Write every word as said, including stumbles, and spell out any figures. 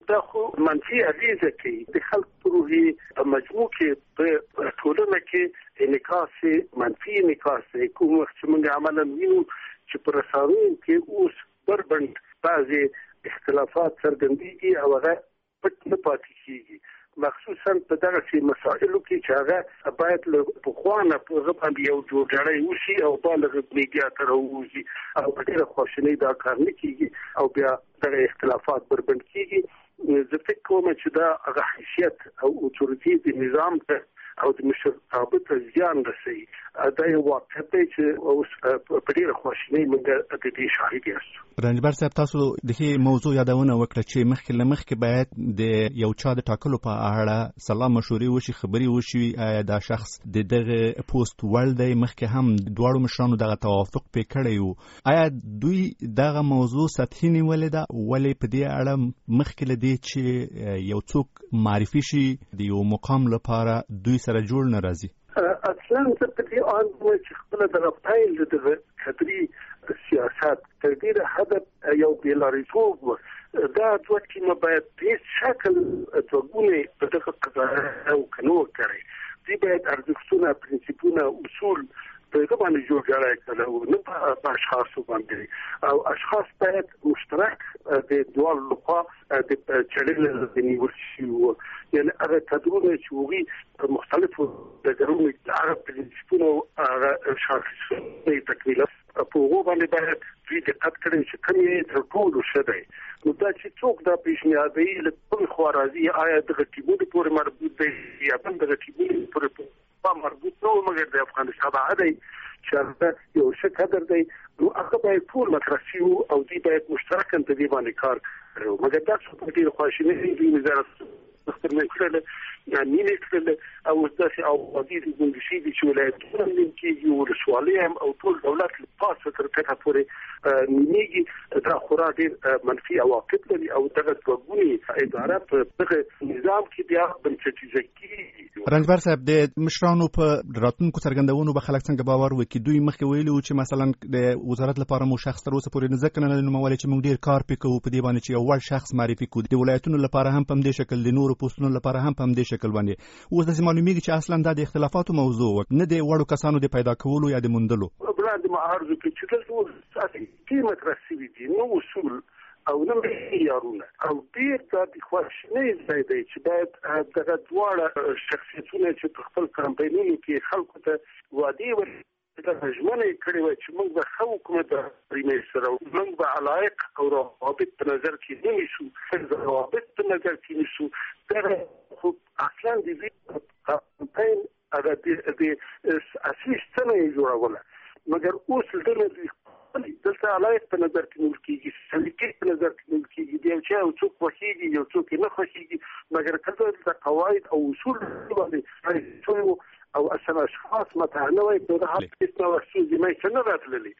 دا خو منفي اغیزه کوي د خلکو روحي په مجموع کې په ټولنه کې انعکاس منفي انعکاس کوم چې موږ عملاً وینو چې پر رسنیو کې اوس بربند بعضي اختلافات څرګندېږي او هغه پټ نه پاتې کیږي، مخصوصا په دغه سي مسائلو کې چې هغه باید له پخوانه په غوښتنه یو جوړجاړی وشي او بالغ میډیا تر وځي او ډېر خوشنۍ دا کار نه کیږي او بیا دغه اختلافات بربند کیږي. زه فکر کوم چې دا هغه حیثیت او اتوریټي د نظام ته او د مشرتابه ته زیان رسوي. دا یو واقع دی چې اوس په ډېره خواشینۍ موږ د دې شاهد یاستو. رنجبر صاحب، تاسو د دې موضوع یادونه وکړه چې مخکې له مخکې باید د یو چا د ټاکلو په اړه سلا مشورې وشي، خبرې وشي، آیا دا شخص د دغه پوسټ وړ دی. مخکې هم دواړو مشرانو دغه توافق پې کړی و. آیا دوی دغه موضوع سطحي نیولې ده؟ ولې په دې اړه مخکې له دې چې یو څوک معرفي شي د یو مقام لپاره دوی سره جوړ نه راځي؟ اصلا زه په دې اند وایم چې خپله دغه پیل د کدري سیاست تر ډېره حده یو بېلارېتوب و. دا دوه ټیمه باید په هېڅ شکل دوه ګونې په دغه قضایا وکړي نه وکړي. دوی باید ارزښتونه، پرنسیپونه، اصول په هغه باندې جوړجاړی کړی، نه په اشخاصو باندې. او اشخاص باید مشترک د دواړو لخوا د چلېدل د نیول شوي وو، یعنې هغه کدرونه چې هغوی په مختلفو ډګرونو کې هغه پرنسیپونه او هغه شاخصونه یې تکمیله په هغو باندې باید دوی دقت کړی چې کوم یې تر ټولو ښه دی. نو دا چې څوک دا پیشنهادوي له کومې خوا راځي، آیا دغه ټیمونو پورې مربوط دی یا بل دغه ټیمونو پورې مربوط نه و، مګر د افغانستان هغه دی چې هغه یو ښه کدر دی، نو هغه باید ټول مطرح شي او دوی باید مشترکاً په دې باندې کار کړی. مګر دا څه په ډېره خواشینۍ دوی وزارت مخکې کړل نیمې کړل او داسې اوادي د ګونګشي دي چې ولایتونه هم نیم کېږي، ولسوالۍ هم او ټول دولت له پاسه تر کټه پورې نیمېږي. دا خورا ډېر منفي عواقب لري او دغه دوه ګونې اداره په دغه نظام کې بیا بنسټیزه کېږي. رنجبر صاحب، د مشرانو په راتلونکو څرګندونو به خلک څنګه باور وکړي؟ دوی مخکې ویلي وو چې مثلا د وزارت لپاره مو شخص تر اوسه پورې نه ځکه نه نومولی چې موږ ډېر کار پې کوو په دې باندې چې یو وړ شخص معرفي کړو. د ولایتونو لپاره هم په همدې شکل، د نورو پوسټونو لپاره هم په همدې شکل باندې. اوس داسې معلومیږي چې اصلا دا د اختلافاتو موضوع و، نه د وړو کسانو د پیدا کولو یا د موندلو. وړاندې معارضو کې چې دلته اساسي مطرح شوي دي، نو اصول او نه معیارونه او ډېر دا د خواشینۍ ځای دی چې باید دغه دواړه شخصیتونه چې په خپل کمپاینونو کې خلکو ته وعدې ورکړي، دغه ژمنه یې کړې وه چې موږ به ښه حکومت پرې سره موږ به علایق او روابط په نظر کې نه نیسو، روابط په نظر کې نیسو. دغه خو اصلا د دې کمپاین هغه د اصلي ستنه یې جوړوله، مګر اوس دغه دوی دلته علایق په نظر کې نیول کېږي، سلیقې په نظر کې نیول کېږي. د یو چا یو څوک خوښېږي، یو څوک یې نه خوښېږي، مګر کله دلته قواعد او اصول باندې شوي وو او اصلا اشخاص مطرح نه وای، په هغه حال کې هېڅ نوع ستونزې منځته نه راتللې.